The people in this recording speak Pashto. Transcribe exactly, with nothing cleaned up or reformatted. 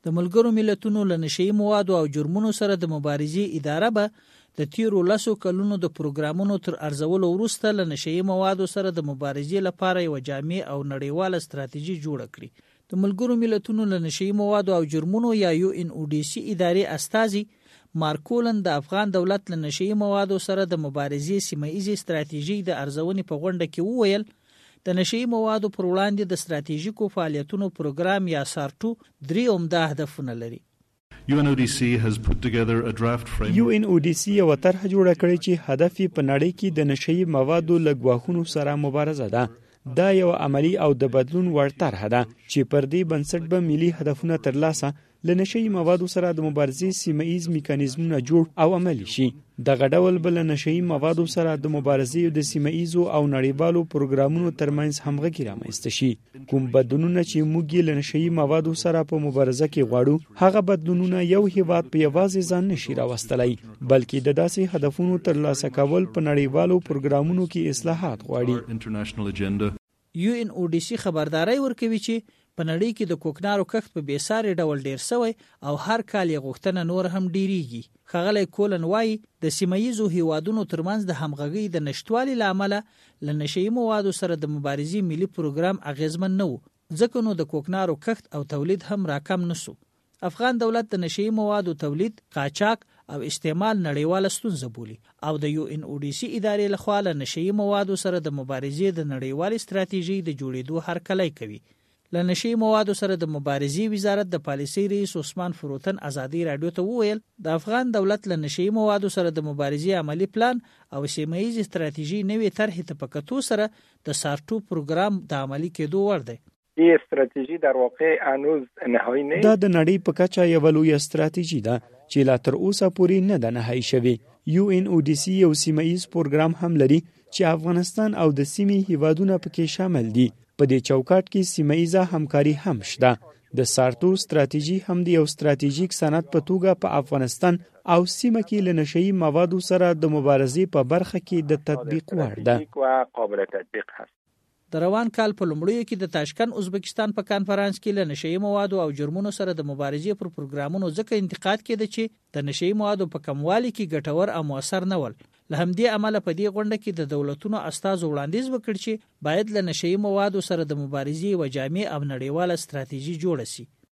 د ملګرو ملتونو له نشئی موادو او جرمونو سره د مبارزې اداره به د تیرو لسو کلونو د پروګرامونو تر ارزولو وروسته له نشئی موادو سره د مبارزې لپاره یو جامع او نړیواله ستراتیژي جوړه کړي. د ملګرو ملتونو له نشئی موادو او جرمونو یا یو ان او ډي سي ادارې استازي مارکولن د افغان دولت له نشئی موادو سره د مبارزې سیمه ایزي ستراتیژي د ارزونې په غونډه کې وویل د نشئی موادو پر وړاندې د ستراتیژیکو فعالیتونو پروګرام یا سارټو درې عمده هدفونه لري. U N O D C has put together a draft framework. U N O D C یو طرح جوړه کړې چې هدف یې په نړۍ کې د نشئی موادو له ګواښونو سره مبارزه ده. دا یو عملی او د بدلون وړ طرح ده چې پر دې بنسټ به ملي هدفونه ترلاسه له نشئی موادو سره د مبارزې سیمه ایز میکانیزمونه جوړ او عملي شي. دغه ډول بل نشئی موادو سره د مبارزې د سیمه ایزو او نړیوالو پروګرامونو ترمنځ همغږي رامنځته شي. کوم بدلونونه چې موږ یې له نشئی موادو سره په مبارزه کې غواړو هغه بدلونونه یو هیواد په یوازې ځان نشي راوستلی بلکې د داسې هدفونو ترلاسه کول په نړیوالو پروګرامونو کې اصلاحات غواړي. یو ان او ډي سي خبرداري ورکوي چې په نړۍ کې د کوکنارو کښت په بیساري ډول ډیر شوی او هر کال یې غوښتنه نور هم ډیریږي. ښاغلی کولن وایي د سیمه ییزو هیوادونو ترمنځ د همغږۍ د نشتوالي له امله له نشئی موادو سره د مبارزې ملي پروګرام اغیزمن نه و ځکه نو د کوکنارو کښت او تولید هم راکم نسو. افغان دولت د نشئی موادو تولید، قاچاق او استعمال نړیواله ستونزه بولي او د یو ان او ډي سي ادارې لخوا له نشئی موادو سره د مبارزې د نړیوالې ستراتیژۍ د جوړېدو هرکلی کوي. له نشئی موادو سره د مبارزې وزارت د پالیسۍ رئیس عثمان فروتن ازادي رادیو ته وویل د افغان دولت له نشئی موادو سره د مبارزې عملی پلان او سیمه ایزې ستراتیژۍ نوې طرحې ته په کتو سره د سارټو پروګرام د عملی کېدو وړ دی. این استراتژی در واقع هنوز نهایی نیست. دا د نړۍ په کچه یوه لویه استراتیژي ده چې لا تر اوسه پورې نه ده نهایی شوې. یو ان او ډي سي یو سیمه ایز پروګرام هم لري چې افغانستان او د سیمې هیوادونه پکې شامل دي. په دې چوکاټ کې سیمه ایزه همکاري هم شته. د سارټو استراتیژي هم د یو استراتیژیک صنعت په توګه په افغانستان او سیمه کې له نشئی موادو سره د مبارزې په برخه کې د تطبیق وړ ده. د روان کال په لومړیو کې د تاشکند ازبکستان په کانفرنس کې له نشئی موادو او جرمونو سره د مبارزې پر پروګرامونو ځکه انتقاد کېده چې د نشئی موادو په کموالي کې ګټور او موثر نه ول. له همدې امله په دې غونډه کې د دولتونو استازو وړاندیز وکړ چې باید له نشئی موادو سره د مبارزې یوه جامع او نړیواله ستراتیژي جوړه شي.